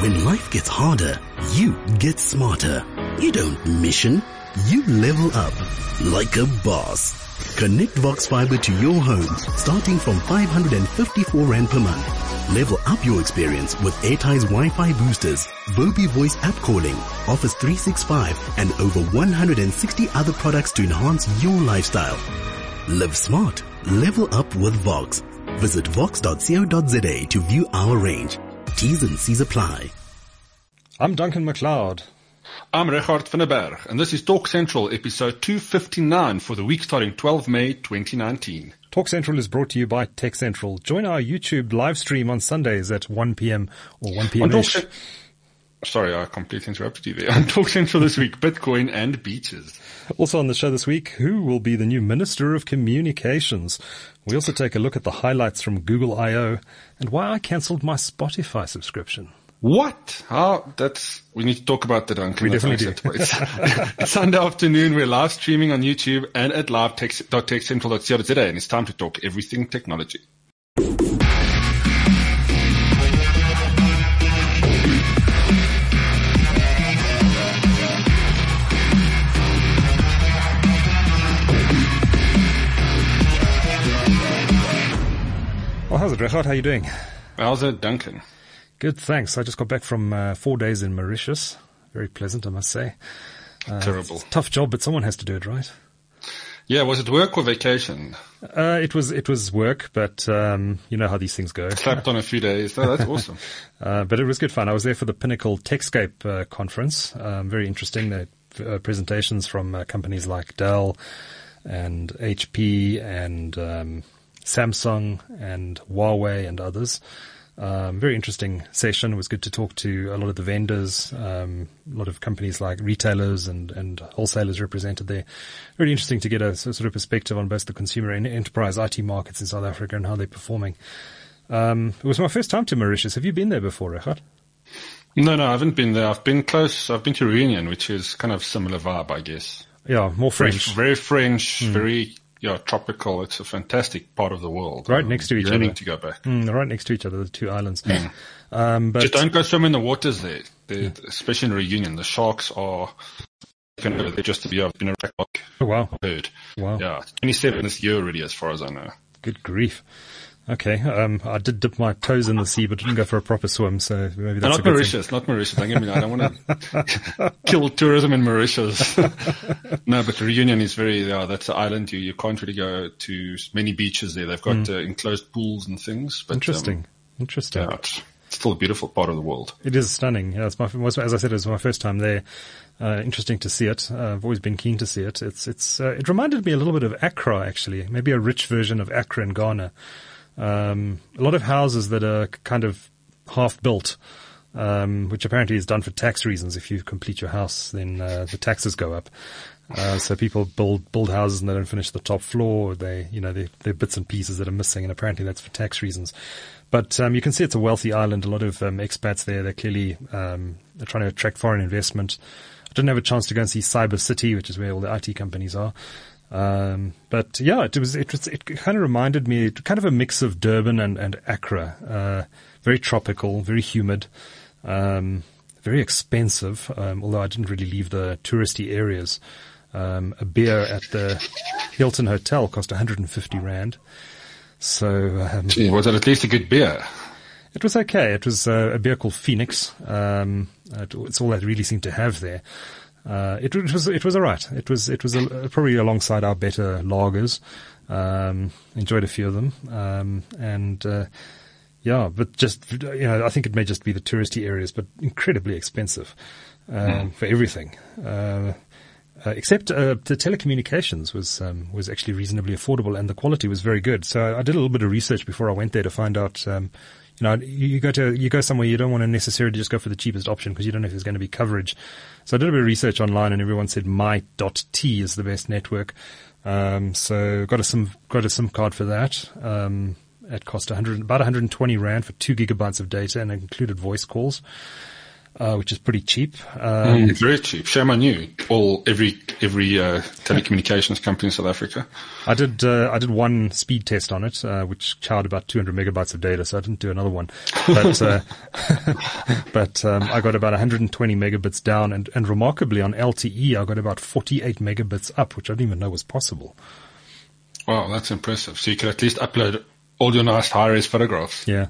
When life gets harder, you get smarter. You don't mission, you level up like a boss. Connect Vox Fiber to your home starting from 554 Rand per month. Level up your experience with Airtie's Wi-Fi boosters, Vobi voice app calling, Office 365 and over 160 other products to enhance your lifestyle. Live smart. Level up with Vox. Visit vox.co.za to view our range. T's and C's apply. I'm Duncan McLeod. I'm Richard van der Berg, and this is Talk Central, episode 259 for the week starting 12 May 2019. Talk Central is brought to you by Tech Central. Join our YouTube live stream on Sundays at 1 p.m. or 1 p.m.-ish. Sorry, I completely interrupted you there. On Talk Central this week, Bitcoin and beaches. Also on the show this week, who will be the new Minister of Communications? We also take a look at the highlights from Google I.O. and why I cancelled my Spotify subscription. What? We need to talk about that, Duncan. We definitely do. It's Sunday afternoon. We're live streaming on YouTube and at live.techcentral.co.za, and it's time to talk everything technology. Well, how's it, Richard? How are you doing? How's it, Duncan? Good, thanks. I just got back from 4 days in Mauritius. Very pleasant, I must say. Terrible. It's a tough job, but someone has to do it, right? Yeah, was it work or vacation? It was work, but you know how these things go. Slapped on a few days. Oh, that's awesome. But it was good fun. I was there for the Pinnacle Techscape conference. Very interesting. The presentations from companies like Dell and HP and Samsung and Huawei and others. Very interesting session. It was good to talk to a lot of the vendors, a lot of companies like retailers and wholesalers represented there. Really interesting to get a sort of perspective on both the consumer and enterprise IT markets in South Africa and how they're performing. It was my first time to Mauritius. Have you been there before, Richard? No, I haven't been there. I've been close. I've been to Reunion, which is kind of similar vibe, I guess. Yeah, more French. Very French, very tropical. It's a fantastic part of the world. Right next to each other. Yearning to go back. Right next to each other, the two islands. But just don't go swim in the waters there. Especially in Reunion. The sharks are they're just to be been a Oh, wow. Bird. Wow. Yeah. 27 this year already, as far as I know. Good grief. Okay. I did dip my toes in the sea, but didn't go for a proper swim, so maybe that's Not Mauritius. Don't get me. I don't want to kill tourism in Mauritius. No, but Reunion is that's an island. You can't really go to many beaches there. They've got enclosed pools and things. But, Interesting. Yeah, it's still a beautiful part of the world. It is stunning. Yeah, as I said, it was my first time there. Interesting to see it. I've always been keen to see it. It reminded me a little bit of Accra, actually. Maybe a rich version of Accra in Ghana. A lot of houses that are kind of half built, which apparently is done for tax reasons. If you complete your house, then the taxes go up. So people build houses and they don't finish the top floor. They're bits and pieces that are missing, and apparently that's for tax reasons. But you can see it's a wealthy island. A lot of expats there. They're clearly they're trying to attract foreign investment. I didn't have a chance to go and see Cyber City, which is where all the IT companies are. But yeah, it kind of reminded me, kind of a mix of Durban and Accra. Very tropical, very humid, very expensive, although I didn't really leave the touristy areas. A beer at the Hilton Hotel cost 150 Rand. So, was it at least a good beer? It was okay. It was a beer called Phoenix. It's all I really seemed to have there. It was all right. It was probably alongside our better lagers. Enjoyed a few of them. But just, I think it may just be the touristy areas, but incredibly expensive, for everything. Except, the telecommunications was actually reasonably affordable and the quality was very good. So I did a little bit of research before I went there to find out, you go somewhere, you don't want to necessarily just go for the cheapest option because you don't know if there's going to be coverage. So I did a bit of research online and everyone said my.t is the best network. So got a SIM card for that. It cost about 120 Rand for 2 gigabytes of data and it included voice calls. which is pretty cheap. Very cheap. Shame on you. Every telecommunications company in South Africa. I did one speed test on it, which chowed about 200 megabytes of data, so I didn't do another one. But, I got about 120 megabits down, and remarkably on LTE, I got about 48 megabits up, which I didn't even know was possible. Wow, that's impressive. So you could at least upload all your nice high-res photographs. Yeah.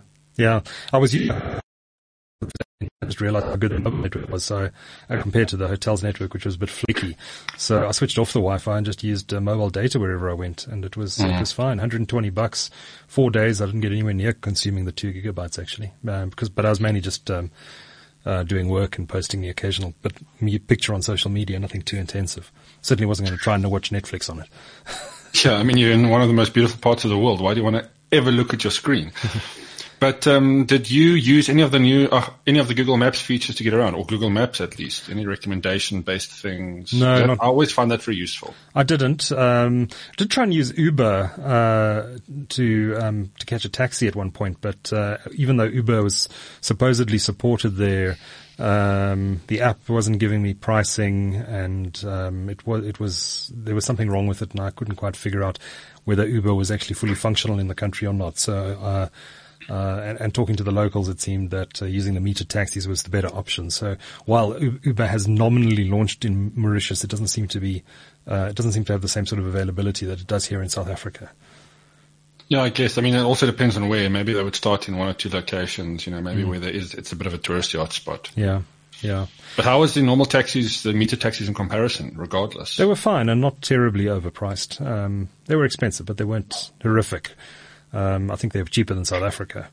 I just realized how good the mobile network was. So compared to the hotel's network, which was a bit flaky. So I switched off the Wi-Fi and just used mobile data wherever I went. And it was fine. $120, 4 days. I didn't get anywhere near consuming the 2 gigabytes actually. But I was mainly just, doing work and posting the occasional picture on social media, nothing too intensive. Certainly wasn't going to try and watch Netflix on it. Yeah. I mean, you're in one of the most beautiful parts of the world. Why do you want to ever look at your screen? But did you use any of the Google Maps features to get around, or Google Maps at least? Any recommendation-based things? No, I always find that very useful. I didn't. Did try and use Uber to catch a taxi at one point, but even though Uber was supposedly supported there, the app wasn't giving me pricing, and there was something wrong with it, and I couldn't quite figure out whether Uber was actually fully functional in the country or not. So. And talking to the locals, it seemed that using the metered taxis was the better option. So while Uber has nominally launched in Mauritius, it doesn't seem to have the same sort of availability that it does here in South Africa. Yeah, I guess. I mean, it also depends on where. Maybe they would start in one or two locations, maybe where it's a bit of a touristy hotspot. Yeah. But how was the normal taxis, the metered taxis in comparison, regardless? They were fine and not terribly overpriced. They were expensive, but they weren't horrific. I think they're cheaper than South Africa.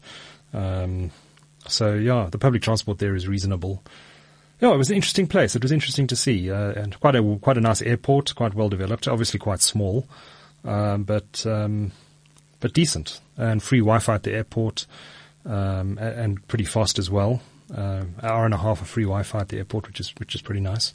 The public transport there is reasonable. Yeah, it was an interesting place. It was interesting to see, and quite a nice airport, quite well developed, obviously quite small, but decent, and free Wi-Fi at the airport, and pretty fast as well. Hour and a half of free Wi-Fi at the airport, which is pretty nice.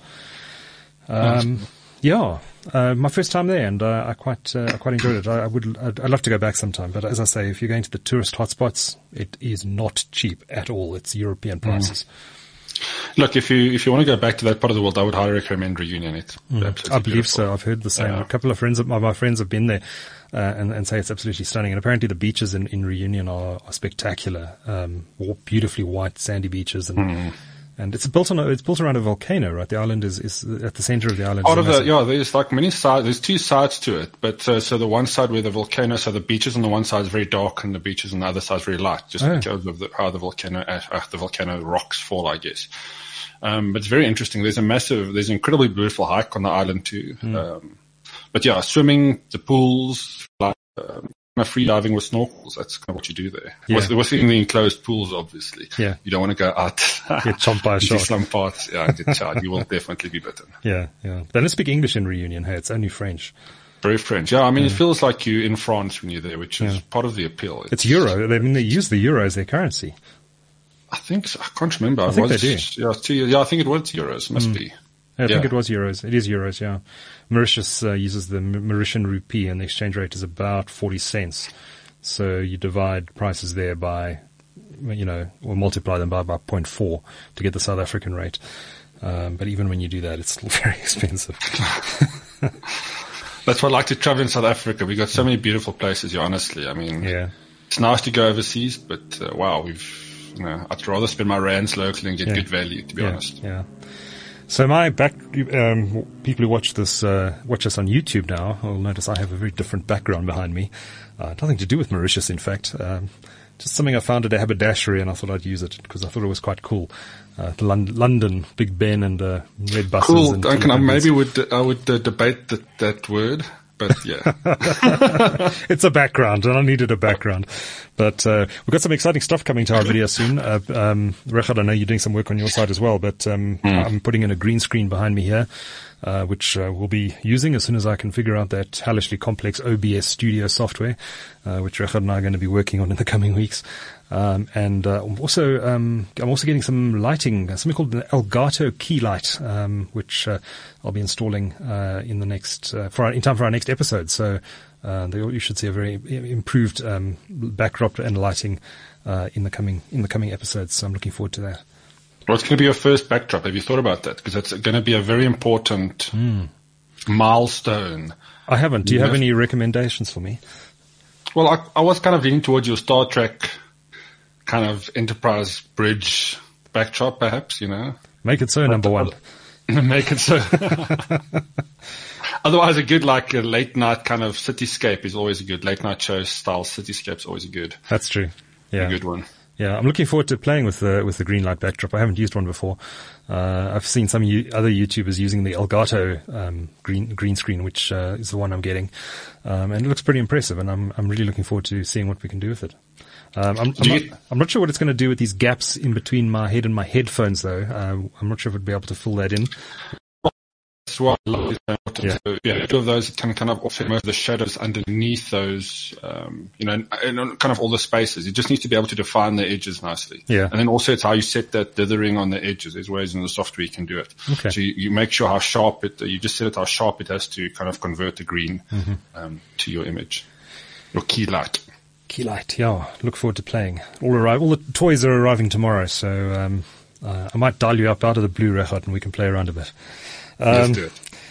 My first time there, and I quite enjoyed it. I'd love to go back sometime, but as I say, if you're going to the tourist hotspots, it is not cheap at all. It's European prices. Look, if you want to go back to that part of the world, I would highly recommend Reunion. It's I believe beautiful. So. I've heard the same. Yeah. A couple of my friends have been there, and say it's absolutely stunning. And apparently the beaches in Reunion are spectacular. Beautifully white sandy beaches, and it's built around a volcano, right? The island is at the center of the island. There's like many sides. There's two sides to it, but so the one side where the volcano, so the beaches on the one side is very dark, and the beaches on the other side is very light, just because of how the volcano rocks fall, I guess. But it's very interesting. There's an incredibly beautiful hike on the island too. But yeah, swimming, the pools, free diving with snorkels. That's kind of what you do there. Yeah. Within the enclosed pools, obviously. Yeah. You don't want to go out. Get chomped by a shark. Some parts, get charged. You will definitely be bitten. Yeah. They don't speak English in Reunion. Hey, it's only French. Very French. Yeah, I mean, it feels like you're in France when you're there, which is part of the appeal. It's euro. I mean, they use the euro as their currency. I think so. I can't remember. I think they do. I think it was euros. Must be. Yeah, I think it was euros. It is euros, yeah. Mauritius uses the Mauritian rupee, and the exchange rate is about 40 cents. So you divide prices there by, or multiply them by about 0.4 to get the South African rate. But even when you do that, it's still very expensive. That's why I like to travel in South Africa. We've got so many beautiful places here, honestly. I mean, it's nice to go overseas, but I'd rather spend my rands locally and get good value, to be honest. Yeah. So people who watch us on YouTube now will notice I have a very different background behind me. Nothing to do with Mauritius, in fact. Just something I found at a haberdashery, and I thought I'd use it because I thought it was quite cool. The London Big Ben and red buses. Cool. And Duncan, I would debate that word. But yeah, it's a background, and I needed a background. But we've got some exciting stuff coming to our video soon. Rechad, I know you're doing some work on your side as well, but I'm putting in a green screen behind me here, which we'll be using as soon as I can figure out that hellishly complex OBS studio software, which Rechad and I are going to be working on in the coming weeks. I'm also getting some lighting, something called the Elgato key light, which I'll be installing in the next in time for our next episode. So you should see a very improved backdrop and lighting in the coming episodes. So I'm looking forward to that. What's going to be your first backdrop? Have you thought about that? Because it's going to be a very important milestone. I haven't. Do you have any recommendations for me? Well, I was kind of leaning towards your Star Trek kind of Enterprise bridge backdrop, perhaps, Make it so, number one. Make it so. Otherwise, a good, like a late night kind of cityscape is always a good late night show style cityscape is always a good. That's true. Yeah. A good one. Yeah. I'm looking forward to playing with the green light backdrop. I haven't used one before. I've seen some other YouTubers using the Elgato, green screen, which, is the one I'm getting. And it looks pretty impressive, and I'm really looking forward to seeing what we can do with it. I'm not sure what it's going to do with these gaps in between my head and my headphones, though. I'm not sure if it'd be able to fill that in. That's what I love is important. So, two of those can kind of offset most of the shadows underneath those, and kind of all the spaces. You just need to be able to define the edges nicely. Yeah. And then also it's how you set that dithering on the edges. There's ways in the software you can do it. Okay. So you make sure how sharp you just set it how sharp it has to kind of convert the green, to your image. Your key light. Keylight, yeah. Look forward to playing. All the toys are arriving tomorrow, so I might dial you up out of the blue, Regardt, and we can play around a bit. Let's do it.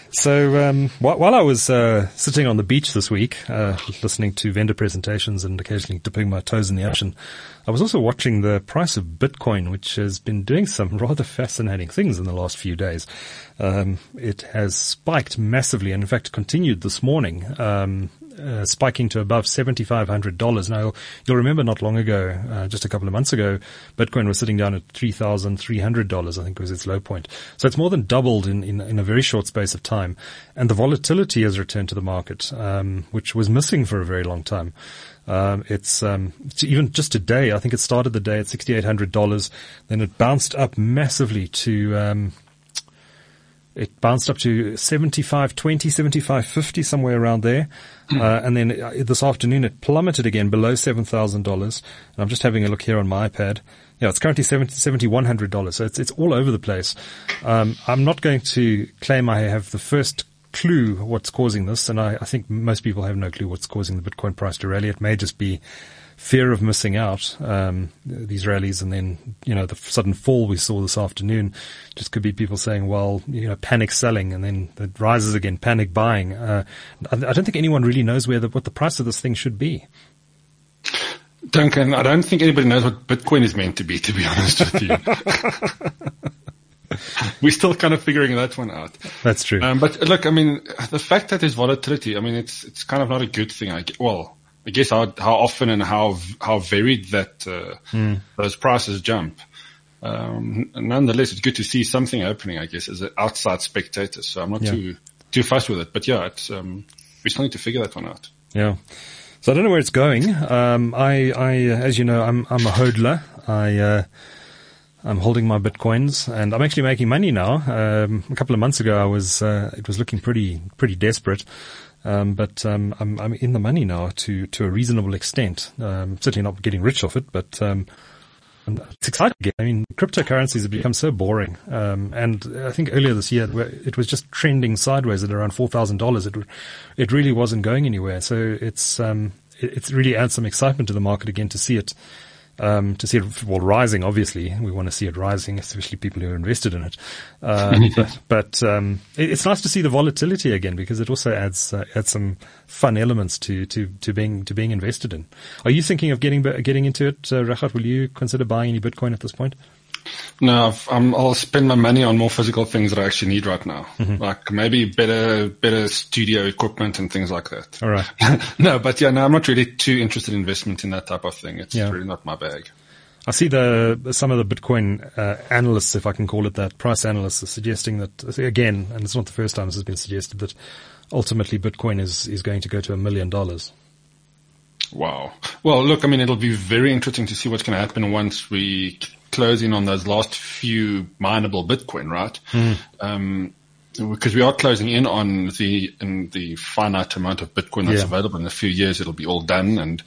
So while I was sitting on the beach this week, listening to vendor presentations and occasionally dipping my toes in the ocean, I was also watching the price of Bitcoin, which has been doing some rather fascinating things in the last few days. It has spiked massively, and in fact continued this morning, spiking to above $7,500. Now, you'll remember not long ago, just a couple of months ago, Bitcoin was sitting down at $3,300, I think was its low point. So it's more than doubled in a very short space of time. And the volatility has returned to the market, which was missing for a very long time. It's even just today, I think it started the day at $6,800, then it bounced up massively to, $75.20, $75.50, somewhere around there. And then this afternoon it plummeted again below $7,000. And I'm just having a look here on my iPad. Yeah, it's currently $7,100. So it's all over the place. I'm not going to claim I have the first clue what's causing this. And I think most people have no clue what's causing the Bitcoin price to rally. It may just be fear of missing out, these rallies, and then, the sudden fall we saw this afternoon just could be people saying, well, panic selling, and then it rises again, panic buying. I don't think anyone really knows what the price of this thing should be. Duncan, I don't think anybody knows what Bitcoin is meant to be honest with you. We're still kind of figuring that one out. That's true. But look, the fact that there's volatility, it's kind of not a good thing. I guess how often and how varied that those prices jump. Nonetheless, it's good to see something happening, I guess, as an outside spectator. So I'm not too fussed with it. But it's we still need to figure that one out. Yeah. So I don't know where it's going. I as you know, I'm a hodler. I'm holding my Bitcoins, and I'm actually making money now. A couple of months ago, it was looking pretty desperate. But I'm in the money now to a reasonable extent. Certainly not getting rich off it, but it's exciting again. Cryptocurrencies have become so boring. And I think earlier this year it was just trending sideways at around $4,000. It really wasn't going anywhere. So it's really adds some excitement to the market again to see it. Rising, obviously. We want to see it rising, especially people who are invested in it. But it's nice to see the volatility again, because it also adds some fun elements to being invested in. Are you thinking of getting into it, Regardt? Will you consider buying any Bitcoin at this point? No, I'll spend my money on more physical things that I actually need right now. Mm-hmm. Like maybe better studio equipment and things like that. All right. No, but I'm not really too interested in investment in that type of thing. It's really not my bag. I see some of the Bitcoin analysts, if I can call it that, price analysts, are suggesting that, again, and it's not the first time this has been suggested, that ultimately Bitcoin is going to go to $1 million. Wow. Well, look, it'll be very interesting to see what's going to happen once we close in on those last few mineable Bitcoin, right? Because we are closing in on the finite amount of Bitcoin that's available. In a few years, it'll be all done. And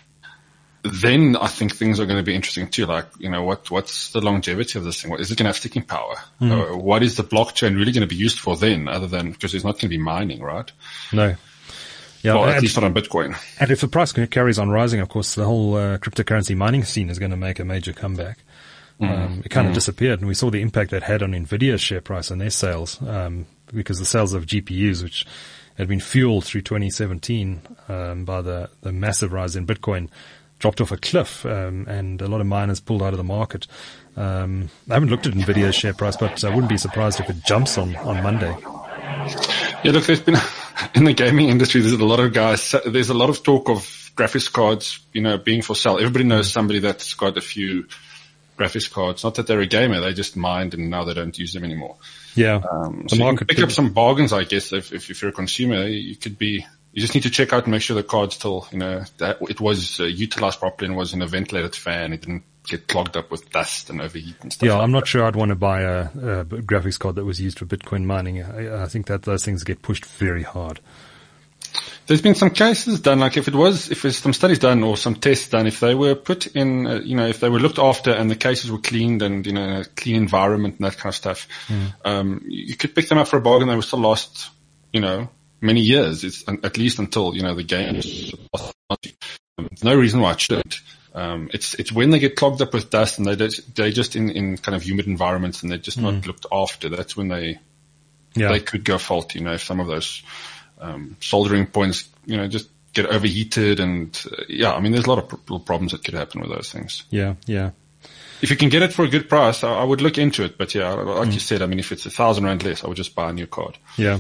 then I think things are going to be interesting too. Like, what's the longevity of this thing? Is it going to have sticking power? What is the blockchain really going to be used for then, other than, because there's not going to be mining, right? No. Yeah, well, at least not on Bitcoin. And if the price carries on rising, of course, the whole cryptocurrency mining scene is going to make a major comeback. It kind of disappeared, and we saw the impact that had on Nvidia's share price and their sales, because the sales of GPUs, which had been fueled through 2017 by the massive rise in Bitcoin, dropped off a cliff, and a lot of miners pulled out of the market. I haven't looked at Nvidia's share price, but I wouldn't be surprised if it jumps on Monday. Yeah, look, there's been, in the gaming industry, there's a lot of talk of graphics cards, being for sale. Everybody knows somebody that's got a few graphics cards. Not that they're a gamer, they just mined and now they don't use them anymore. Yeah. So you can pick up some bargains, I guess, if you're a consumer. You just need to check out and make sure the card still, that it was utilized properly and was in a ventilated fan. It didn't get clogged up with dust and overheat and stuff. Yeah, I'm not sure I'd want to buy a graphics card that was used for Bitcoin mining. I think that those things get pushed very hard. There's been some cases done, like if there's some studies done or some tests done, if they were put in, if they were looked after and the cases were cleaned and, in a clean environment and that kind of stuff, you could pick them up for a bargain. They would still last, many years. It's at least until, the game is there's no reason why it shouldn't. It's when they get clogged up with dust and they're just in kind of humid environments and they're just not looked after. That's when they could go faulty, if some of those, soldering points, just get overheated and, there's a lot of little problems that could happen with those things. Yeah. If you can get it for a good price, I would look into it. But like you said, if it's 1,000 rand less, I would just buy a new card. Yeah.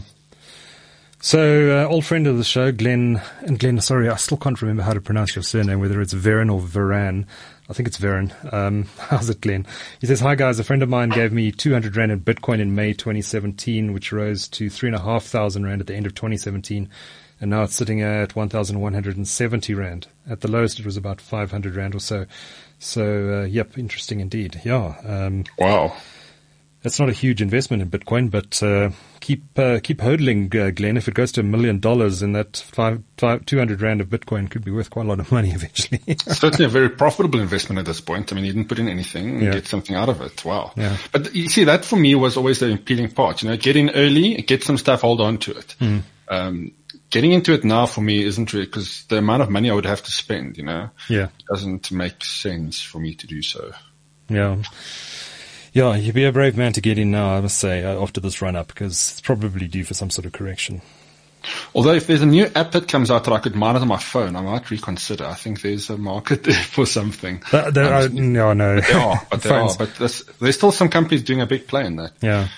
So, old friend of the show, Glenn, sorry, I still can't remember how to pronounce your surname, whether it's Veran or Veran. I think it's Veran. How's it, Glenn? He says, hi guys, a friend of mine gave me 200 Rand in Bitcoin in May 2017, which rose to 3,500 Rand at the end of 2017. And now it's sitting at 1,170 Rand. At the lowest, it was about 500 Rand or so. So, yep, interesting indeed. Yeah. Wow. That's not a huge investment in Bitcoin, but keep hodling, Glenn. If it goes to $1 million, then that 200 Rand of Bitcoin could be worth quite a lot of money eventually. Certainly a very profitable investment at this point. You didn't put in anything and get something out of it. Wow. Yeah. But you see, that for me was always the appealing part. Get in early, get some stuff, hold on to it. Getting into it now for me isn't really, because the amount of money I would have to spend, it doesn't make sense for me to do so. Yeah. Yeah, you'd be a brave man to get in now, I must say, after this run-up, because it's probably due for some sort of correction. Although if there's a new app that comes out that I could mine it on my phone, I might reconsider. I think there's a market there for something. There are. But there's still some companies doing a big play in that. Yeah.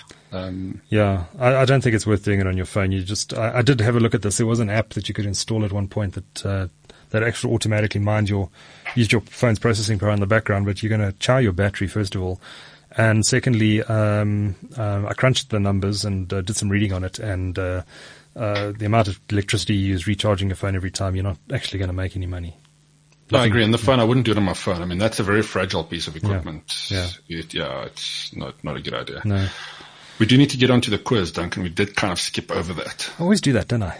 I don't think it's worth doing it on your phone. I did have a look at this. There was an app that you could install at one point that actually automatically used your phone's processing power in the background, but you're going to charge your battery first of all. And secondly, I crunched the numbers and did some reading on it, and the amount of electricity you use recharging your phone every time, you're not actually going to make any money. I agree. And the phone, I wouldn't do it on my phone. That's a very fragile piece of equipment. Yeah. It's not a good idea. No. We do need to get onto the quiz, Duncan. We did kind of skip over that. I always do that, don't I?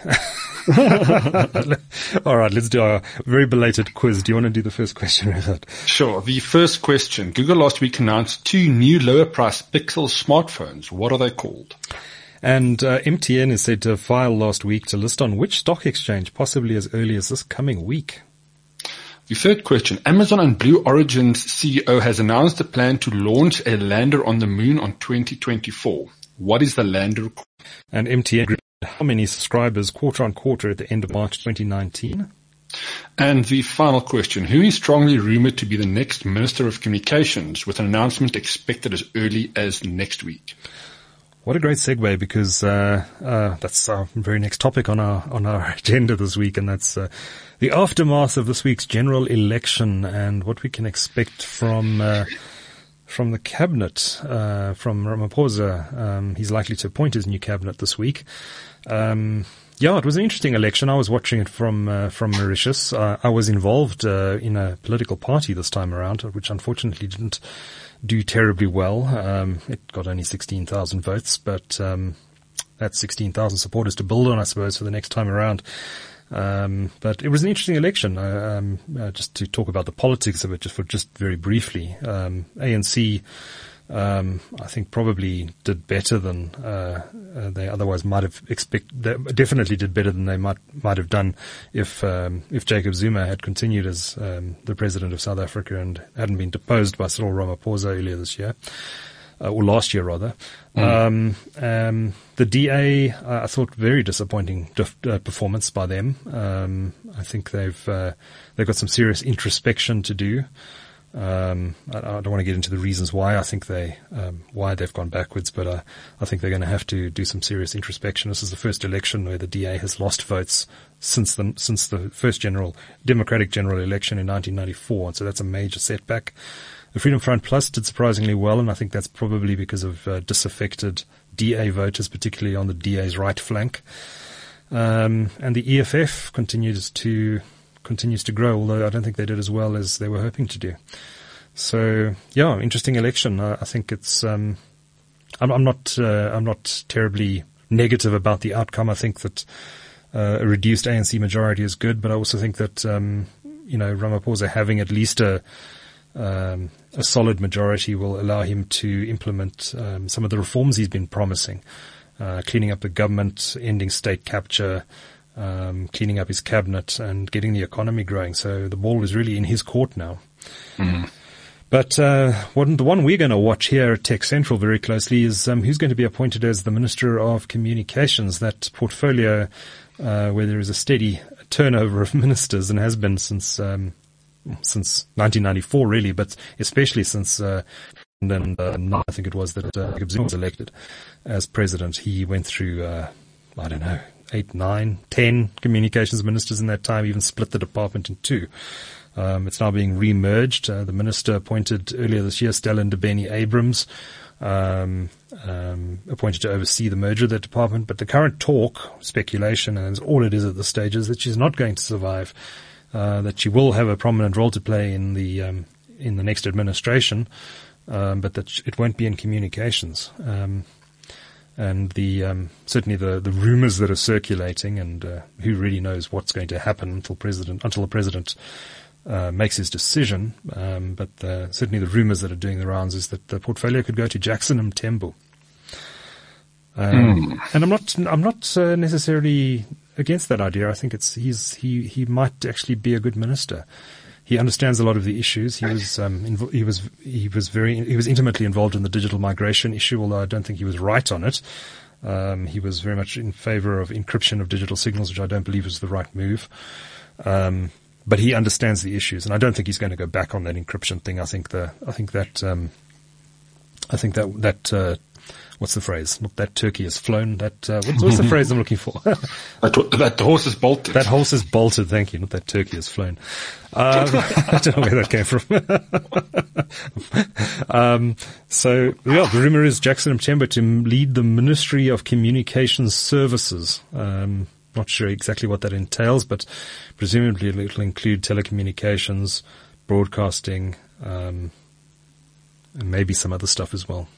All right, let's do our very belated quiz. Do you want to do the first question, Richard? Sure. The first question. Google last week announced 2 new lower-priced Pixel smartphones. What are they called? And MTN is said to have filed last week to list on which stock exchange, possibly as early as this coming week. The third question. Amazon and Blue Origin's CEO has announced a plan to launch a lander on the moon on 2024. What is the lander? And MTN grew how many subscribers quarter on quarter at the end of March 2019? And the final question. Who is strongly rumored to be the next Minister of Communications, with an announcement expected as early as next week? What a great segue, because that's our very next topic on our agenda this week, and that's the aftermath of this week's general election and what we can expect from the cabinet, from Ramaphosa. He's likely to appoint his new cabinet this week. It was an interesting election. I was watching it from Mauritius. I was involved in a political party this time around, which unfortunately didn't do terribly well. It got only 16,000 votes, but that's 16,000 supporters to build on, I suppose, for the next time around. But it was an interesting election. Just to talk about the politics of it, just very briefly. ANC I think probably did better than they otherwise might have expected. Definitely did better than they might have done if Jacob Zuma had continued as the president of South Africa and hadn't been deposed by Cyril Ramaphosa earlier this year. Or last year rather. The DA, I thought very disappointing performance by them. I think they've got some serious introspection to do. I don't want to get into the reasons why I think why they've gone backwards, but I think they're going to have to do some serious introspection. This is the first election where the DA has lost votes since the first Democratic general election in 1994, and so that's a major setback. The Freedom Front Plus did surprisingly well, and I think that's probably because of disaffected DA voters, particularly on the DA's right flank. And the EFF continues to grow, although I don't think they did as well as they were hoping to do. So, yeah, interesting election. I think it's I'm not terribly negative about the outcome. I think that a reduced ANC majority is good, but I also think that Ramaphosa having at least a solid majority will allow him to implement some of the reforms he's been promising, cleaning up the government, ending state capture, cleaning up his cabinet, and getting the economy growing. So the ball is really in his court now. But the one we're going to watch here at Tech Central very closely is who's going to be appointed as the Minister of Communications, that portfolio where there is a steady turnover of ministers and has been since 1994, really, but especially since I think it was that Jacob Zuma was elected as president. He went through, 8, 9, 10 communications ministers in that time, even split the department in two. It's now being re-merged. The minister appointed earlier this year, Stella Ndabeni-Abrams, appointed to oversee the merger of that department. But the current talk, speculation, and all it is at this stage, is that she's not going to survive. That she will have a prominent role to play in the next administration, but that it won't be in communications. And certainly the rumors that are circulating, and who really knows what's going to happen until the president makes his decision. But certainly the rumors that are doing the rounds is that the portfolio could go to Jackson Mthembu. And I'm not necessarily against that idea. I think he might actually be a good minister. He understands a lot of the issues. He was intimately involved in the digital migration issue, although I don't think he was right on it. He was very much in favor of encryption of digital signals, which I don't believe was the right move. But he understands the issues, and I don't think he's going to go back on that encryption thing. I think that what's the phrase? Not that turkey has flown. What's the phrase I'm looking for? That horse is bolted. That horse is bolted. Thank you. Not that turkey has flown. I don't know where that came from. So the rumor is Jackson Mthembu to lead the Ministry of Communications Services. Not sure exactly what that entails, but presumably it'll include telecommunications, broadcasting, and maybe some other stuff as well.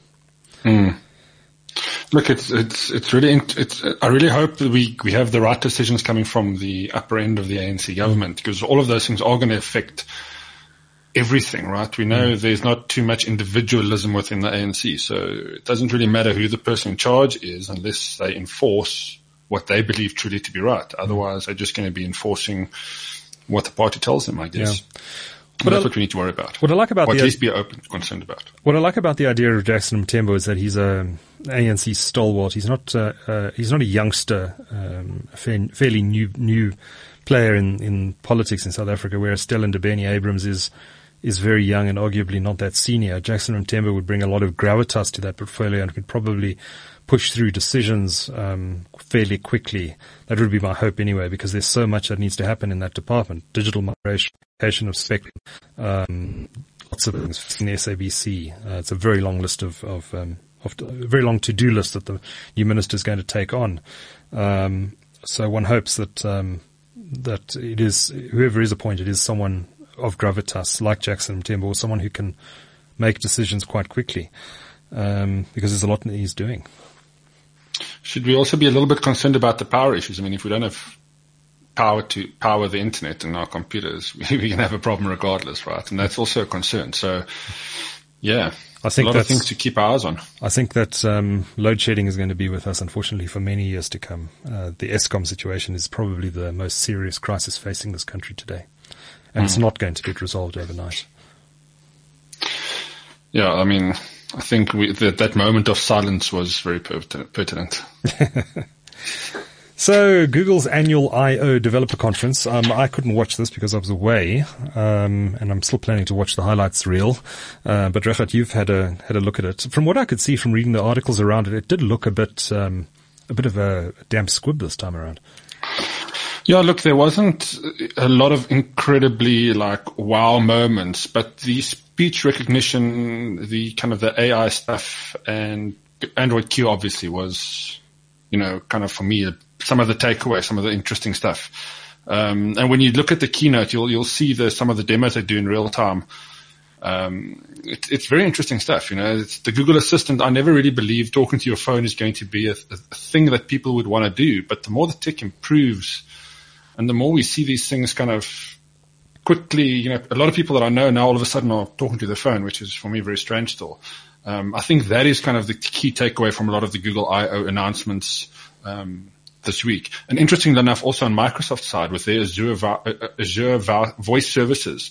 Look, it's really, I really hope that we have the right decisions coming from the upper end of the ANC government, because all of those things are going to affect everything, right? We know there's not too much individualism within the ANC, so it doesn't really matter who the person in charge is unless they enforce what they believe truly to be right. Otherwise, they're just going to be enforcing what the party tells them, I guess. Yeah. That's what we need to worry about. What I like about or at least be open, concerned about. What I like about the idea of Jackson Mthembu is that he's a ANC stalwart. He's not a youngster, a fairly new player in politics in South Africa, whereas Stella Ndabeni-Abrams is very young and arguably not that senior. Jackson Mthembu would bring a lot of gravitas to that portfolio and could probably push through decisions fairly quickly. That would be my hope anyway, because there's so much that needs to happen in that department. Digital migration of spectrum, lots of things in the SABC. It's a very long list of a very long to-do list that the new minister is going to take on. So one hopes that that it is, whoever is appointed is someone of gravitas like Jackson Mthembu, or someone who can make decisions quite quickly, because there's a lot that he's doing. Should we also be a little bit concerned about the power issues? I mean, if we don't have power to power the internet and our computers, we can have a problem regardless, right? And that's also a concern. So, yeah. I think a lot of things to keep our eyes on. I think that load shedding is going to be with us, unfortunately, for many years to come. The Eskom situation is probably the most serious crisis facing this country today, and it's not going to get resolved overnight. Yeah, I mean, I think that moment of silence was very pertinent. So Google's annual I/O developer conference. I couldn't watch this because I was away, and I'm still planning to watch the highlights reel. But Regardt, you've had a look at it. From what I could see from reading the articles around it, it did look a bit of a damp squib this time around. Yeah, look, there wasn't a lot of incredibly wow moments, but the speech recognition, the kind of the AI stuff, and Android Q obviously was, kind of for me, some of the takeaway, some of the interesting stuff. And when you look at the keynote, you'll see some of the demos they do in real time. It's very interesting stuff. It's the Google Assistant. I never really believed talking to your phone is going to be a thing that people would want to do, but the more the tech improves, and the more we see these things kind of quickly, a lot of people that I know now all of a sudden are talking to their phone, which is for me very strange still. I think that is kind of the key takeaway from a lot of the Google I/O announcements this week. And interestingly enough, also on Microsoft's side with their Azure voice services,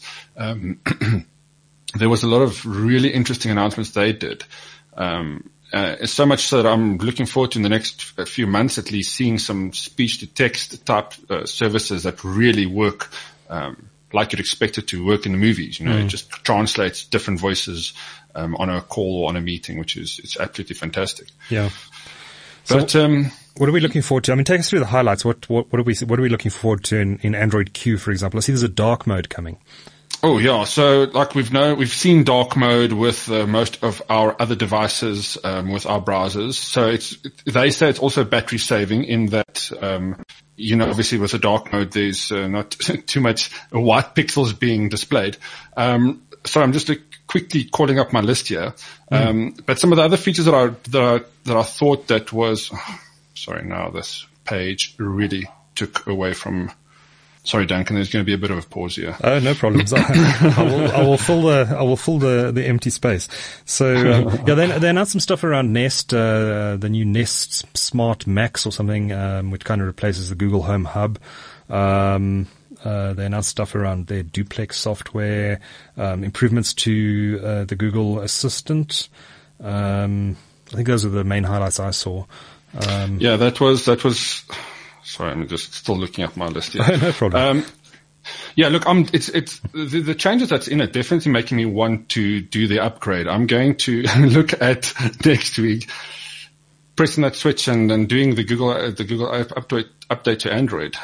there was a lot of really interesting announcements they did. So much so that I'm looking forward to in the next few months at least seeing some speech-to-text type services that really work like you'd expect it to work in the movies. It just translates different voices on a call or on a meeting, it's absolutely fantastic. Yeah. But what are we looking forward to? I mean, take us through the highlights. What are we looking forward to in Android Q, for example? I see there's a dark mode coming. Oh yeah, so we've seen dark mode with most of our other devices with our browsers. So they say it's also battery saving in that obviously with the dark mode there's not too much white pixels being displayed. So I'm just quickly calling up my list here. But some of the other features that I thought that was sorry, now this page really took away from. Sorry, Duncan, there's going to be a bit of a pause here. Oh, no problems. I will fill the empty space. So, they announced some stuff around Nest, the new Nest Smart Max or something, which kind of replaces the Google Home Hub. They announced stuff around their duplex software, improvements to, the Google Assistant. I think those are the main highlights I saw. That was, sorry, I'm just still looking at my list here. No problem. Look, it's the changes that's in it definitely making me want to do the upgrade. I'm going to look at next week, pressing that switch and doing the Google update to Android.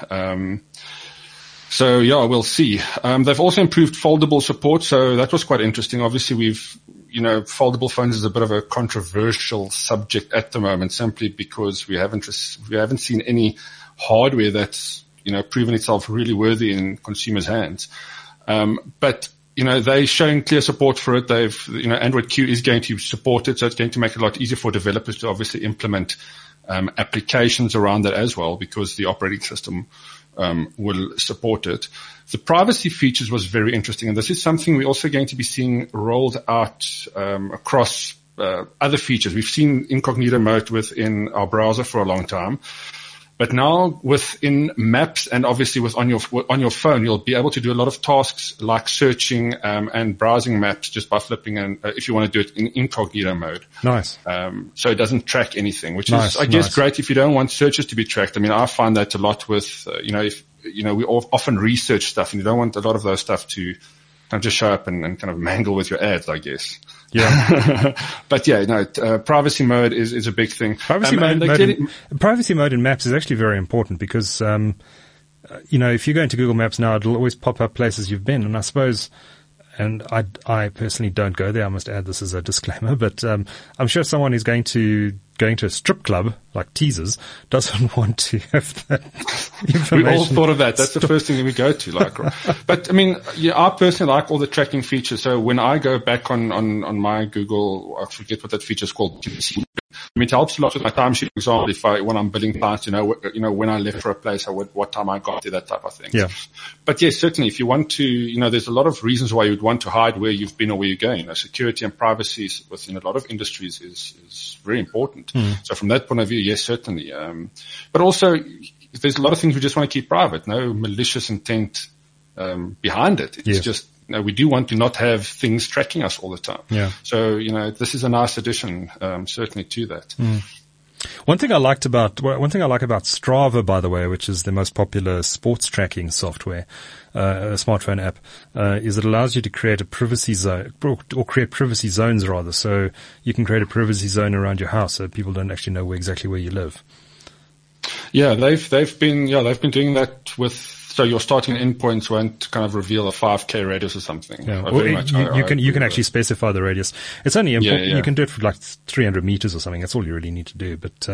We'll see. They've also improved foldable support, so that was quite interesting. Obviously foldable phones is a bit of a controversial subject at the moment, simply because we haven't seen any hardware that's, proven itself really worthy in consumers' hands. But they're showing clear support for it. Android Q is going to support it, so it's going to make it a lot easier for developers to obviously implement, applications around that as well, because the operating system, will support it. The privacy features was very interesting, and this is something we're also going to be seeing rolled out, across, other features. We've seen incognito mode within our browser for a long time. But now within Maps and obviously on your phone, you'll be able to do a lot of tasks like searching, and browsing maps just by flipping and, if you want to do it in incognito mode. Nice. So it doesn't track anything, which is, I guess, great if you don't want searches to be tracked. I mean, I find that a lot with, we often research stuff and you don't want a lot of those stuff to kind of just show up and kind of mangle with your ads, I guess. Yeah. But privacy mode is a big thing. Privacy mode in Maps is actually very important because, if you go into Google Maps now, it'll always pop up places you've been. And I suppose, and I personally don't go there. I must add this as a disclaimer, but, I'm sure someone who's going to a strip club like Teasers doesn't want to have that information. We all thought of that. That's the first thing that we go to. But I mean, I personally like all the tracking features. So when I go back on my Google, I forget what that feature is called. I mean, it helps a lot with my timesheet, for example, when I'm billing clients, when I left for a place, what time I got there, that type of thing. Yeah. But yes, certainly, if you want to, there's a lot of reasons why you'd want to hide where you've been or where you're going. Security and privacy within a lot of industries is very important. So from that point of view, yes, certainly. But also, there's a lot of things we just want to keep private. No malicious intent behind it. It's just, we do want to not have things tracking us all the time. Yeah. So, this is a nice addition, certainly to that. One thing I like about Strava, by the way, which is the most popular sports tracking software, a smartphone app, is it allows you to create a privacy zone, or create privacy zones rather. So you can create a privacy zone around your house so people don't actually know exactly where you live. Yeah, they've been doing that with. So your starting endpoints won't kind of reveal a 5K radius or something. Yeah. You can actually specify the radius. It's only important. You can do it for like 300 meters or something. That's all you really need to do. But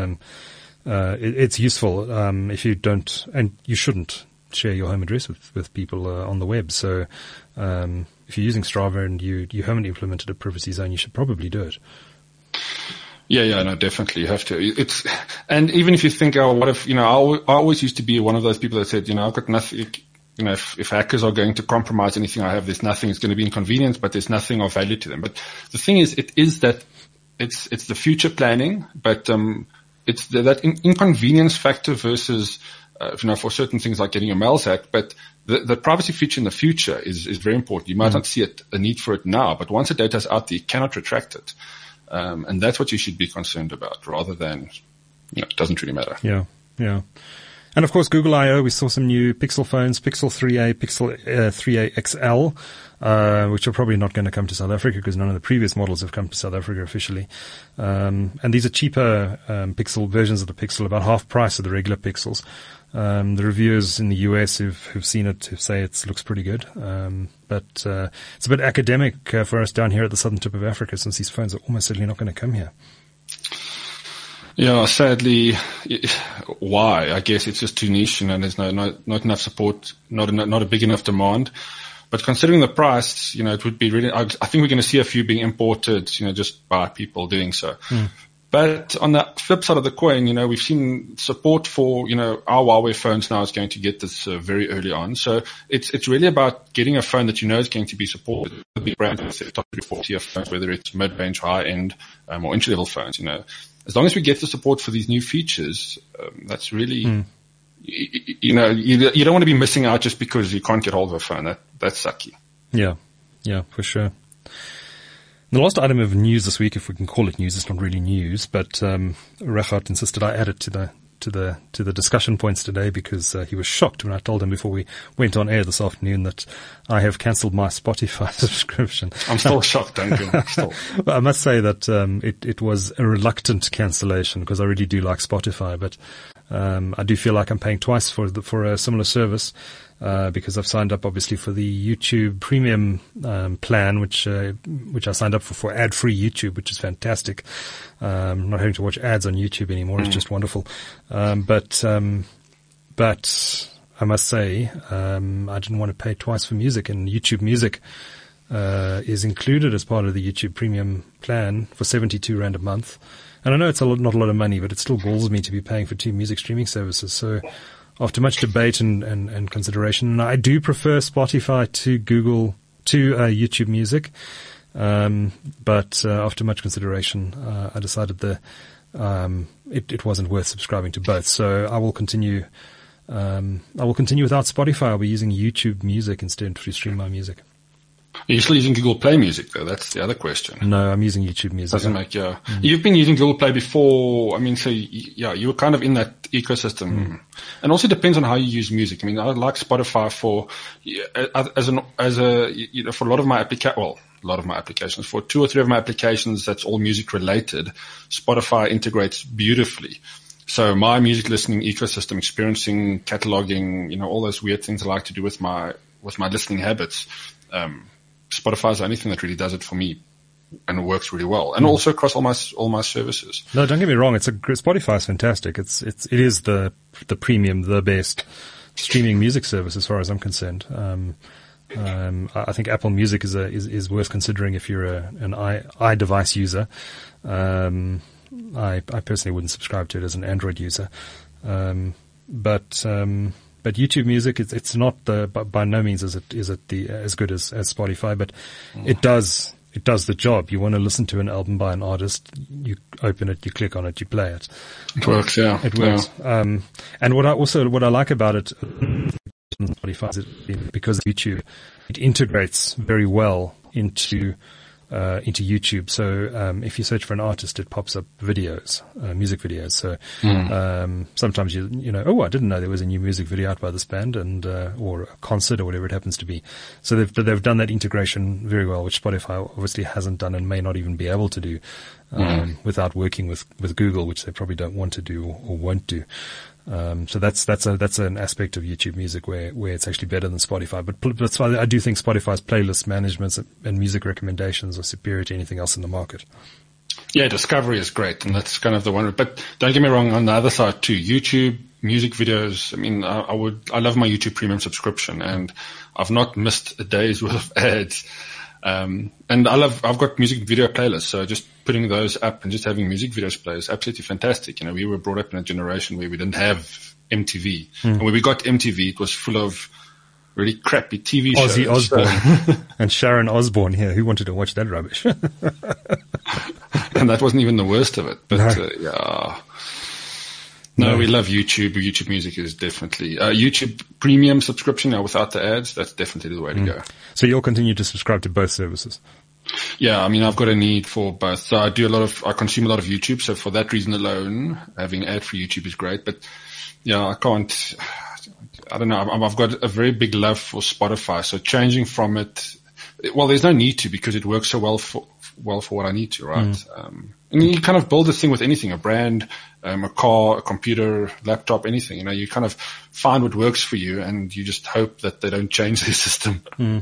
it's useful if you don't, and you shouldn't share your home address with people on the web. So if you're using Strava and you haven't implemented a privacy zone, you should probably do it. Yeah, no, definitely. You have to. And even if you think, what if, I always used to be one of those people that said, I've got nothing, if hackers are going to compromise anything I have, there's nothing, it's going to be inconvenience, but there's nothing of value to them. But the thing is, it's the future planning, but, it's that inconvenience factor versus, for certain things like getting your mails hacked, but the privacy feature in the future is very important. You might not see a need for it now, but once the data's out there, you cannot retract it. And that's what you should be concerned about rather than, it doesn't really matter. Yeah. And of course, Google I/O, we saw some new Pixel phones, Pixel 3a, Pixel 3a XL, which are probably not going to come to South Africa because none of the previous models have come to South Africa officially. And these are cheaper, Pixel versions of the Pixel, about half price of the regular Pixels. The reviewers in the US who've seen it say it looks pretty good. But it's a bit academic for us down here at the southern tip of Africa since these phones are almost certainly not going to come here. Yeah, sadly, why? I guess it's just too niche and there's not enough support, not a big enough demand. But considering the price, it would be really, I think we're going to see a few being imported, just by people doing so. But on the flip side of the coin, we've seen support for, our Huawei phones now is going to get this very early on. So it's really about getting a phone that is going to be supported. The big brands, top 3 or 4 tier phones, whether it's mid-range, high-end, or entry-level phones, As long as we get the support for these new features, that's really, you don't want to be missing out just because you can't get hold of a phone. That's sucky. Yeah, for sure. The last item of news this week, if we can call it news, it's not really news, but Regardt insisted I add it to the discussion points today because he was shocked when I told him before we went on air this afternoon that I have cancelled my Spotify subscription. I'm still shocked, Duncan. I must say that it was a reluctant cancellation because I really do like Spotify, but I do feel like I'm paying twice for a similar service. Because I've signed up obviously for the YouTube premium plan, which I signed up for ad-free YouTube, which is fantastic. Not having to watch ads on YouTube anymore is just wonderful. But I must say, I didn't want to pay twice for music, and YouTube Music is included as part of the YouTube premium plan for 72 Rand a month. And I know it's not a lot of money, but it still galls me to be paying for 2 music streaming services. So after much debate and consideration, and I do prefer Spotify to YouTube Music. But after much consideration, I decided that it wasn't worth subscribing to both. So I will continue without Spotify. I'll be using YouTube Music instead to stream my music. Are you still using Google Play Music though? That's the other question. No, I'm using YouTube Music. You've been using Google Play before. I mean, so you were kind of in that ecosystem. And also depends on how you use music. I mean, I like Spotify for a lot of my applications, for 2 or 3 of my applications, that's all music related. Spotify integrates beautifully. So my music listening ecosystem, experiencing, cataloging, all those weird things I like to do with my listening habits, Spotify is the only thing that really does it for me, and it works really well, and also across all my services. No, don't get me wrong. Spotify is fantastic. It is the premium, the best streaming music service as far as I'm concerned. I think Apple Music is worth considering if you're an iDevice user. I personally wouldn't subscribe to it as an Android user. But YouTube Music, it's not by no means is it as good as Spotify, but it does the job. You want to listen to an album by an artist, you open it, you click on it, you play it. It works, yeah. It works. Yeah. And what I like about it, Spotify, is because of YouTube, it integrates very well into YouTube. So if you search for an artist, it pops up videos, music videos. So sometimes you know, I didn't know there was a new music video out by this band, and or a concert or whatever it happens to be. So they've done that integration very well, which Spotify obviously hasn't done and may not even be able to do without working with Google, which they probably don't want to do or won't do. So that's an aspect of YouTube Music where it's actually better than Spotify. But I do think Spotify's playlist management and music recommendations are superior to anything else in the market. Yeah, discovery is great, and that's kind of the one. But don't get me wrong, on the other side too, YouTube music videos. I mean, I love my YouTube Premium subscription, and I've not missed a day's worth of ads. And I've got music video playlists, so just putting those up and just having music videos play is absolutely fantastic. You know, we were brought up in a generation where we didn't have MTV. And when we got MTV, it was full of really crappy TV shows. Ozzy Osbourne and Sharon Osbourne here. Who wanted to watch that rubbish? And that wasn't even the worst of it. But, yeah. No, we love YouTube. YouTube Music is definitely YouTube Premium subscription now without the ads. That's definitely the way to go. So you'll continue to subscribe to both services? Yeah, I mean, I've got a need for both. So I consume a lot of YouTube. So for that reason alone, having ad-free YouTube is great. But yeah, I don't know. I've got a very big love for Spotify. So changing from it, well, there's no need to, because it works so well for what I need to, right? And you kind of build this thing with anything, a brand, a car, a computer, laptop, anything. You know, you kind of find what works for you, and you just hope that they don't change their system.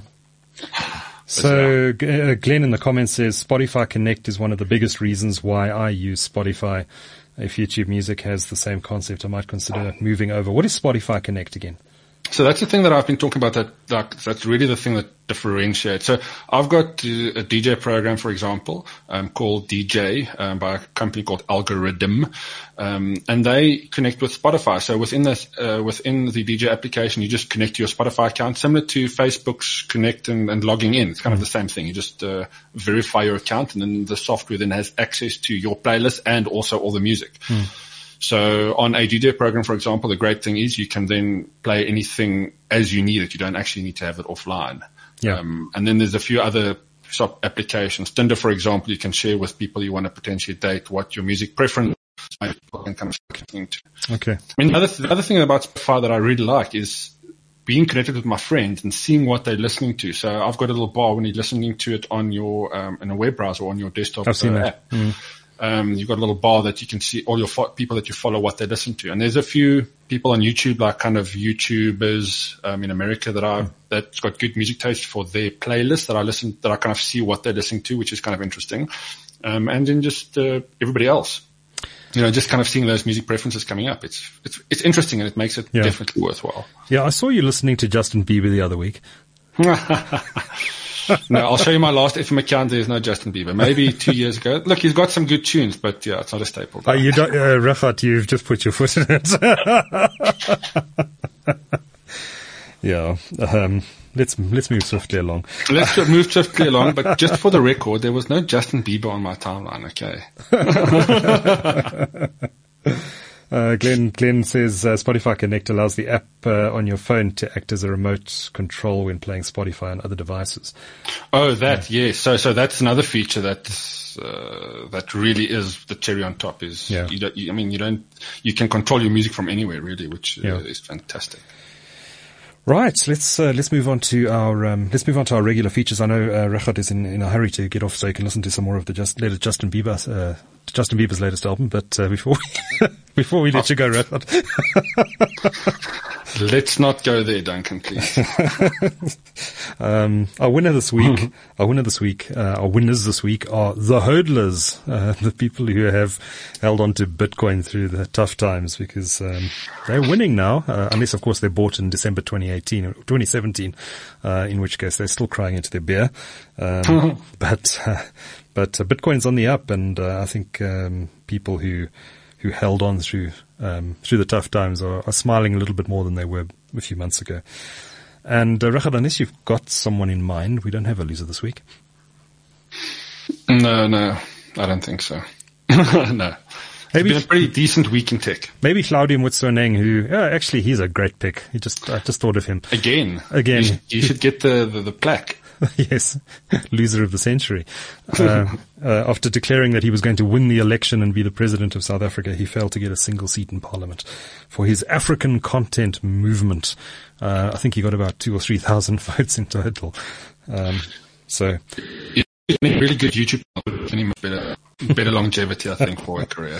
So Glenn in the comments says Spotify Connect is one of the biggest reasons why I use Spotify. If YouTube Music has the same concept, I might consider moving over. What is Spotify Connect again? So that's the thing that I've been talking about, that's really the thing that differentiates. So I've got a DJ program, for example, called DJ, by a company called Algorithm. And they connect with Spotify. So within the DJ application, you just connect to your Spotify account, similar to Facebook's Connect and logging in. It's kind of the same thing. You just, verify your account, and then the software then has access to your playlist and also all the music. So on a DJ program, for example, the great thing is you can then play anything as you need it. You don't actually need to have it offline. Yeah. And then there's a few other sub applications. Tinder, for example, you can share with people you want to potentially date what your music preference is. Kind of into. Okay. I mean, the other thing about Spotify that I really like is being connected with my friends and seeing what they're listening to. So I've got a little bar when you're listening to it on your, in a web browser or on your desktop I've seen app. that. You've got a little bar that you can see all your people that you follow, what they listen to. And there's a few people on YouTube, like kind of YouTubers, in America that's got good music taste for their playlist that I kind of see what they're listening to, which is kind of interesting. And then just, everybody else, you know, just kind of seeing those music preferences coming up. It's interesting, and it makes it definitely worthwhile. Yeah. I saw you listening to Justin Bieber the other week. No, I'll show you my last FM account. There's no Justin Bieber. Maybe 2 years ago. Look, he's got some good tunes, but yeah, it's not a staple. You don't, Rafat, you've just put your foot in it. Yeah. Let's move swiftly along. Let's move swiftly along, but just for the record, there was no Justin Bieber on my timeline, okay? Glenn says Spotify Connect allows the app on your phone to act as a remote control when playing Spotify on other devices. Oh, yes. So that's another feature that really is the cherry on top. Is you can control your music from anywhere, really, which is fantastic. Right, let's move on to our regular features. I know Regardt is in a hurry to get off, so you can listen to some more of the Justin Bieber's latest album. But before we let you go, Regardt, Let's not go there, Duncan, please. Our winners this week are the hodlers, the people who have held on to Bitcoin through the tough times, because they're winning now, unless, of course, they bought in December 2017, in which case they're still crying into their beer. But Bitcoin's on the up, and I think people who held on through the tough times are smiling a little bit more than they were a few months ago. And Rachad, unless you've got someone in mind, we don't have a loser this week. No, I don't think so. No. It's been a pretty decent week in tech. Maybe Claudio Mutsuoneng, who actually he's a great pick. I just thought of him again. You should get the plaque. Yes, loser of the century. After declaring that he was going to win the election and be the president of South Africa, he failed to get a single seat in parliament for his African content movement. I think he got about 2,000 or 3,000 votes in total. So he's a really good YouTube channel, and he better longevity, I think, for a career.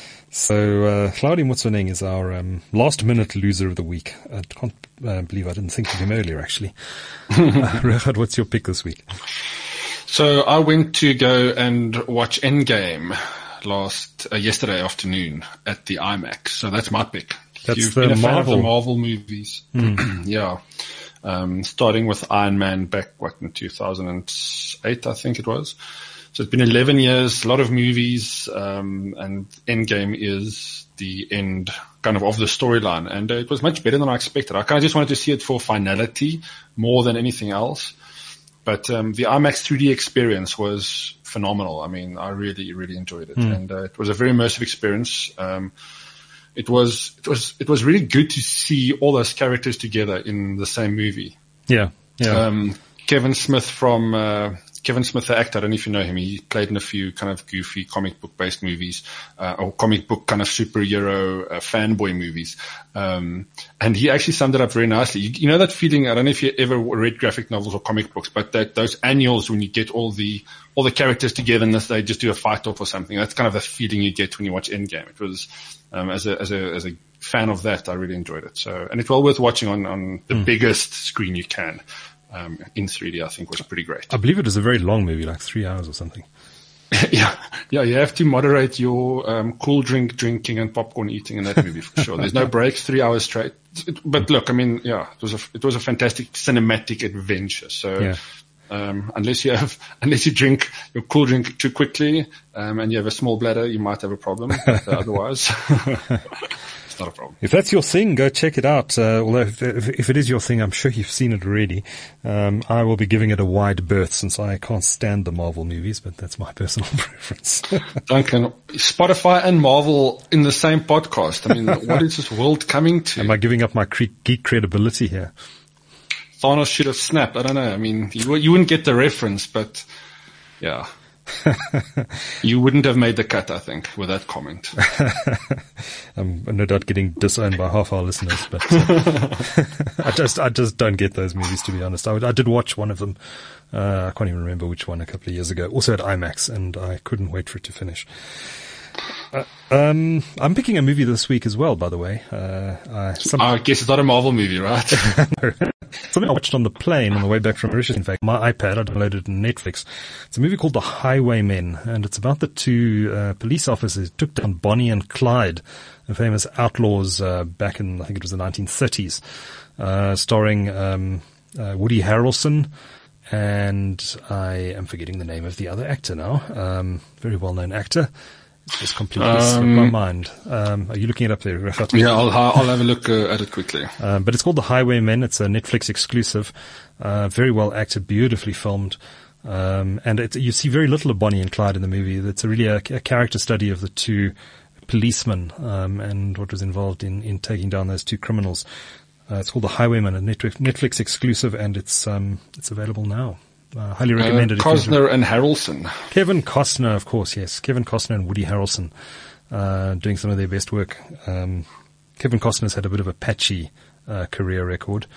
So Claudio Mutsuoneng is our last-minute loser of the week. I can't believe I didn't think of him earlier, actually. Rachad, what's your pick this week? So I went to go and watch Endgame yesterday afternoon at the IMAX. So that's my pick. That's You've the been a fan of Marvel. the Marvel movies. Yeah. Starting with Iron Man back, in 2008, I think it was. So it's been 11 years, a lot of movies, and Endgame is the end kind of the storyline. And it was much better than I expected. I kind of just wanted to see it for finality more than anything else. But the IMAX 3D experience was phenomenal. I mean, I really, really enjoyed it. And it was a very immersive experience. It was really good to see all those characters together in the same movie. Yeah. Kevin Smith, the actor, I don't know if you know him. He played in a few kind of goofy comic book based movies, or comic book kind of superhero fanboy movies. And he actually summed it up very nicely. You know that feeling, I don't know if you ever read graphic novels or comic books, but those annuals when you get all the characters together and they just do a fight off or something. That's kind of the feeling you get when you watch Endgame. It was, as a fan of that, I really enjoyed it. So, and it's well worth watching on the biggest screen you can. In 3D, I think was pretty great. I believe it is a very long movie, like 3 hours or something. Yeah, you have to moderate your cool drinking and popcorn eating in that movie for sure. There's no breaks, 3 hours straight. But look, I mean, yeah, it was a fantastic cinematic adventure. So, unless you drink your cool drink too quickly, and you have a small bladder, you might have a problem. But otherwise, it's not a problem. If that's your thing, go check it out. Although if it is your thing, I'm sure you've seen it already. I will be giving it a wide berth since I can't stand the Marvel movies, but that's my personal preference. Duncan, Spotify and Marvel in the same podcast. I mean, what is this world coming to? Am I giving up my geek credibility here? Thanos should have snapped. I don't know. I mean, you wouldn't get the reference, but yeah. You wouldn't have made the cut, I think, with that comment. I'm no doubt getting disowned by half our listeners, but I just don't get those movies, to be honest. I did watch one of them. I can't even remember which one, a couple of years ago, also at IMAX, and I couldn't wait for it to finish. I'm picking a movie this week as well, by the way. I guess it's not a Marvel movie, right? No. Something I watched on the plane on the way back from Mauritius, in fact. My iPad, I downloaded it on Netflix. It's a movie called The Highwaymen, and it's about the two police officers who took down Bonnie and Clyde, the famous outlaws back in, I think it was the 1930s, starring Woody Harrelson, and I am forgetting the name of the other actor now. Very well-known actor. It's just completely slipped my mind. Are you looking it up there, Rachad? Yeah, I'll have a look at it quickly. But it's called The Highwaymen. It's a Netflix exclusive. Very well acted, beautifully filmed. And you see very little of Bonnie and Clyde in the movie. It's really a character study of the two policemen, and what was involved in taking down those two criminals. It's called The Highwaymen, a Netflix exclusive, and it's available now. Highly recommended. Costner and Harrelson. Kevin Costner, of course, yes. Kevin Costner and Woody Harrelson, doing some of their best work. Kevin Costner's had a bit of a patchy, career record.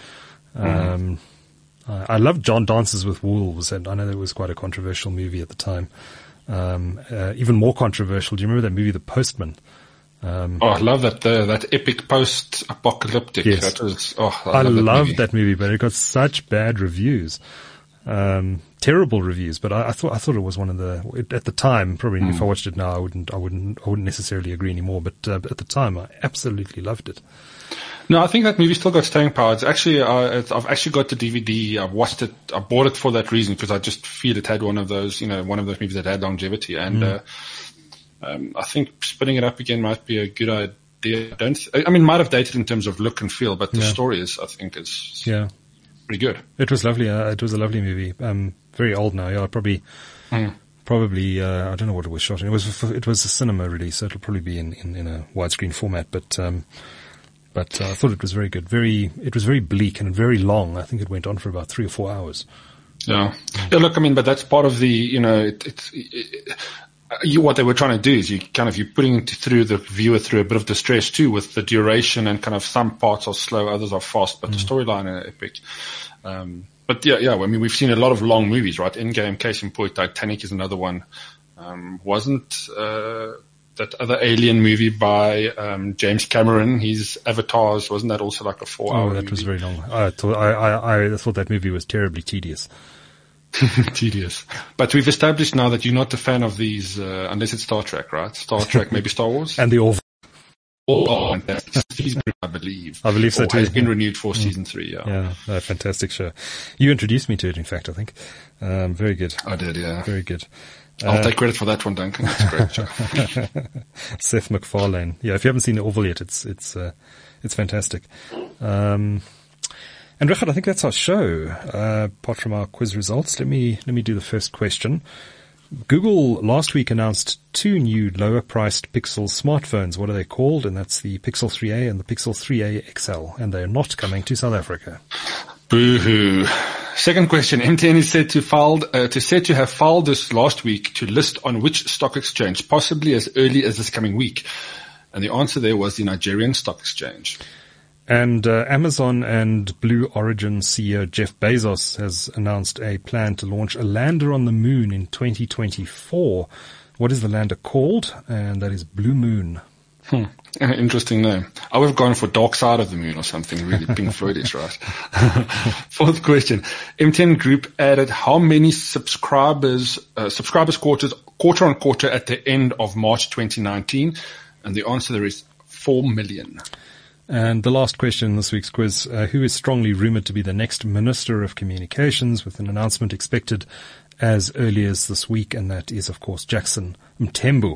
I loved John Dances with Wolves, and I know that was quite a controversial movie at the time. Even more controversial. Do you remember that movie, The Postman? I love that epic post-apocalyptic. Yes. That was, I loved that movie, but it got such bad reviews. Terrible reviews, but I thought it was one of the, at the time, probably if I watched it now, I wouldn't necessarily agree anymore, but at the time I absolutely loved it. No, I think that movie still got staying power. It's actually, I've actually got the DVD. I've watched it. I bought it for that reason, because I just feel it had one of those movies that had longevity. And, I think spinning it up again might be a good idea. Might have dated in terms of look and feel, but the story is pretty good. It was lovely. It was a lovely movie. Very old now. Yeah, probably, I don't know what it was shot in. It was a cinema release, so it'll probably be in a widescreen format, but I thought it was very good. It was very bleak and very long. I think it went on for about 3 or 4 hours. Yeah. Yeah, look, but that's part of the, what they were trying to do is you're putting through the viewer through a bit of distress too, with the duration, and kind of some parts are slow, others are fast, but the storyline are epic. But yeah, we've seen a lot of long movies, right? Endgame, case in point, Titanic is another one. Wasn't, that other alien movie by, James Cameron, his Avatars, wasn't that also like a 4-hour that movie? was very long. I thought that movie was terribly tedious. Tedious. But we've established now that you're not a fan of these, unless it's Star Trek, right? Star Trek, maybe Star Wars? And the Orville. Fantastic season, I believe. I believe so too. Has been renewed for season 3, Yeah, fantastic show. You introduced me to it, in fact, I think. Very good. I did, yeah. Very good. I'll take credit for that one, Duncan. That's a great show. Seth MacFarlane. Yeah, if you haven't seen the Orville yet, it's fantastic. And Richard, I think that's our show. Apart from our quiz results, let me do the first question. Google last week announced 2 new lower-priced Pixel smartphones. What are they called? And that's the Pixel 3a and the Pixel 3a XL. And they're not coming to South Africa. Boo-hoo. Second question. MTN is said to have filed this last week to list on which stock exchange, possibly as early as this coming week. And the answer there was the Nigerian Stock Exchange. And Amazon and Blue Origin CEO Jeff Bezos has announced a plan to launch a lander on the moon in 2024. What is the lander called? And that is Blue Moon. Interesting name. I would have gone for Dark Side of the Moon or something really Pink Floydish, right? Fourth question. MTN Group added how many subscribers quarter on quarter at the end of March 2019? And the answer there is 4 million. And the last question in this week's quiz, who is strongly rumored to be the next Minister of Communications, with an announcement expected as early as this week, and that is, of course, Jackson Mthembu.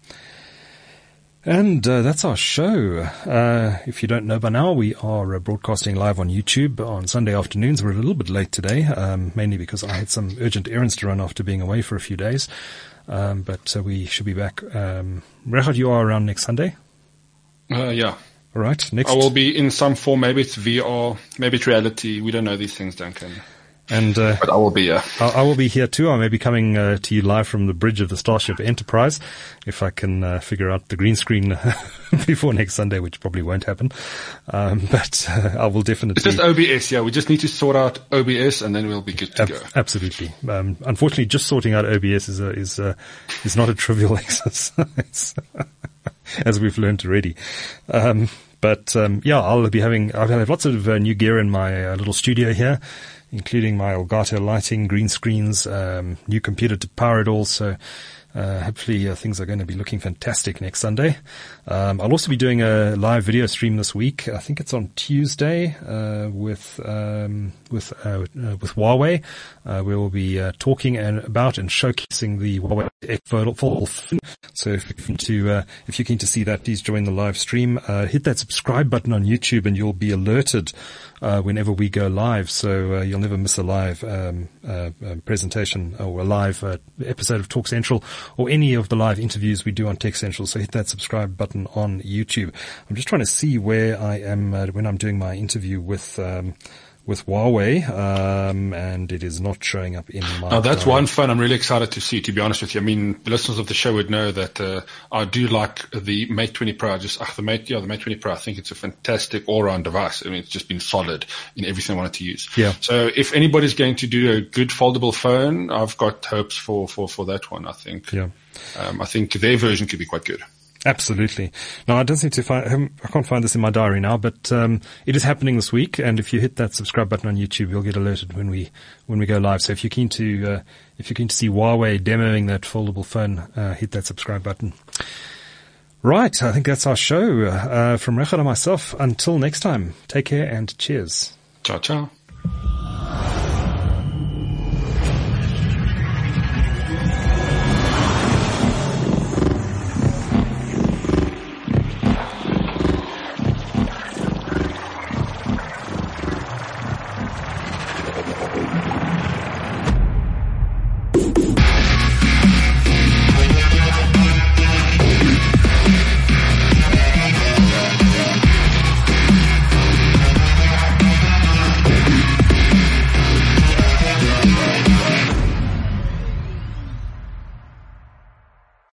And that's our show. If you don't know by now, we are broadcasting live on YouTube on Sunday afternoons. We're a little bit late today, mainly because I had some urgent errands to run after being away for a few days. But we should be back. Rehad, you are around next Sunday? Yeah. All right. Next. I will be in some form. Maybe it's VR, maybe it's reality. We don't know these things, Duncan. And but I will be here. I will be here too. I may be coming to you live from the bridge of the Starship Enterprise, if I can figure out the green screen before next Sunday, which probably won't happen. But I will definitely. It's just OBS, yeah. We just need to sort out OBS, and then we'll be good to go. Absolutely. Unfortunately, just sorting out OBS is not a trivial exercise, as we've learned already. But I'll have lots of new gear in my little studio here, including my Elgato lighting, green screens, new computer to power it all. So hopefully things are going to be looking fantastic next Sunday. I'll also be doing a live video stream this week. I think it's on Tuesday with Huawei. We will be talking about and showcasing the Huawei X Fold. So if you're keen to see that, please join the live stream. Hit that subscribe button on YouTube, and you'll be alerted whenever we go live. So you'll never miss a live presentation or a live episode of Talk Central, or any of the live interviews we do on Tech Central. So hit that subscribe button on YouTube. I'm just trying to see where I am when I'm doing my interview with Huawei, and it is not showing up in my. Oh, that's one phone I'm really excited to see, to be honest with you. I mean, the listeners of the show would know that I do like the Mate 20 Pro. The Mate 20 Pro. I think it's a fantastic all-round device. I mean, it's just been solid in everything I wanted to use. Yeah. So if anybody's going to do a good foldable phone, I've got hopes for that one, I think. Yeah. I think their version could be quite good. Absolutely. No, I don't seem to find, I can't find this in my diary now, but it is happening this week. And if you hit that subscribe button on YouTube, you'll get alerted when we go live. So if you're keen to see Huawei demoing that foldable phone, hit that subscribe button. Right. I think that's our show. From Richard and myself, until next time, take care and cheers. Ciao, ciao.